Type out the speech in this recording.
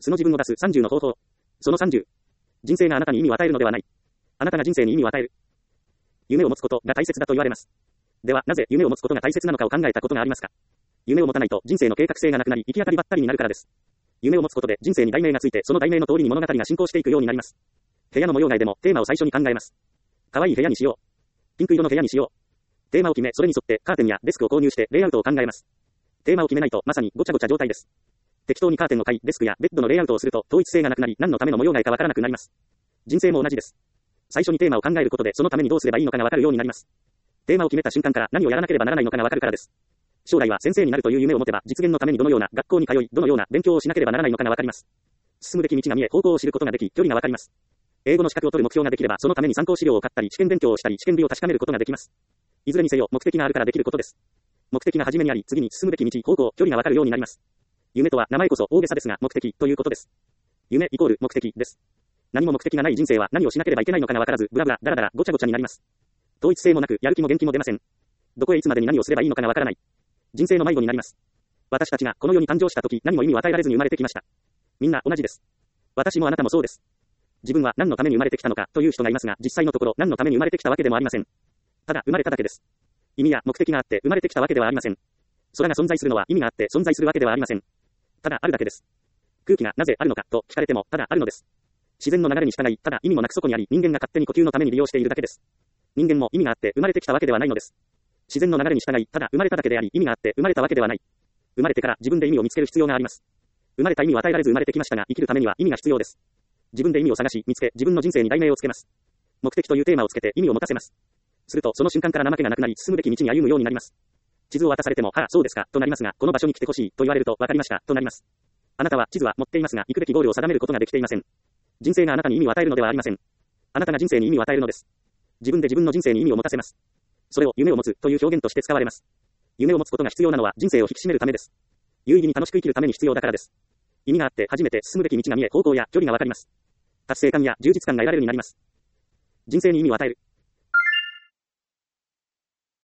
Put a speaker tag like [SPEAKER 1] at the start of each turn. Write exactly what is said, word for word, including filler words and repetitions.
[SPEAKER 1] 素の自分を出すさんじゅうの方法。そのさんじゅう。人生があなたに意味を与えるのではない。あなたが人生に意味を与える。夢を持つことが大切だと言われます。では、なぜ夢を持つことが大切なのかを考えたことがありますか？夢を持たないと人生の計画性がなくなり、行き当たりばったりになるからです。夢を持つことで人生に題名がついて、その題名の通りに物語が進行していくようになります。部屋の模様替えでもテーマを最初に考えます。可愛い部屋にしよう。ピンク色の部屋にしよう。テーマを決め、それに沿ってカーテンやデスクを購入してレイアウトを考えます。テーマを決めないとまさにごちゃごちゃ状態です。適当にカーテンを買い、デスクやベッドのレイアウトをすると統一性がなくなり、何のための模様替えかわからなくなります。人生も同じです。最初にテーマを考えることでそのためにどうすればいいのかがわかるようになります。テーマを決めた瞬間から何をやらなければならないのかがわかるからです。将来は先生になるという夢を持てば、実現のためにどのような学校に通い、どのような勉強をしなければならないのかがわかります。進むべき道が見え、方向を知ることができ、距離がわかります。英語の資格を取る目標ができれば、そのために参考資料を買ったり、試験勉強をしたり、試験日を確かめることができます。いずれにせよ、目的があるからできることです。目的が初めにあり、次に進むべき道、方向、距離がわかるようになります。夢とは名前こそ大げさですが、目的ということです。夢イコール目的です。何も目的がない人生は何をしなければいけないのかがわからず、ブラブラ、ダラダラ、ごちゃごちゃになります。統一性もなく、やる気も元気も出ません。どこへいつまでに何をすればいいのかがわからない。人生の迷子になります。私たちがこの世に誕生した時、何も意味を与えられずに生まれてきました。みんな同じです。私もあなたもそうです。自分は何のために生まれてきたのかという人がいますが、実際のところ何のために生まれてきたわけでもありません。ただ生まれただけです。意味や目的があって生まれてきたわけではありません。空が存在するのは意味があって存在するわけではありません。ただあるだけです。空気がなぜあるのかと聞かれてもただあるのです。自然の流れに従い、ただ意味もなくそこにあり、人間が勝手に呼吸のために利用しているだけです。人間も意味があって生まれてきたわけではないのです。自然の流れに従い、ただ生まれただけであり、意味があって生まれたわけではない。生まれてから自分で意味を見つける必要があります。生まれた意味を与えられず生まれてきましたが、生きるためには意味が必要です。自分で意味を探し、見つけ、自分の人生に題名をつけます。目的というテーマをつけて意味を持たせます。すると、その瞬間から怠けがなくなり、進むべき道に歩むようになります。地図を渡されても、はあ、そうですか、となりますが、この場所に来てほしい、と言われると、わかりました、となります。あなたは地図は持っていますが、行くべきゴールを定めることができていません。人生があなたに意味を与えるのではありません。あなたが人生に意味を与えるのです。自分で自分の人生に意味を持たせます。それを夢を持つという表現として使われます。夢を持つことが必要なのは人生を引き締めるためです。有意義に楽しく生きるために必要だからです。意味があって初めて進むべき道が見え、方向や距離がわかります。達成感や充実感が得られるようになります。人生に意味を与える。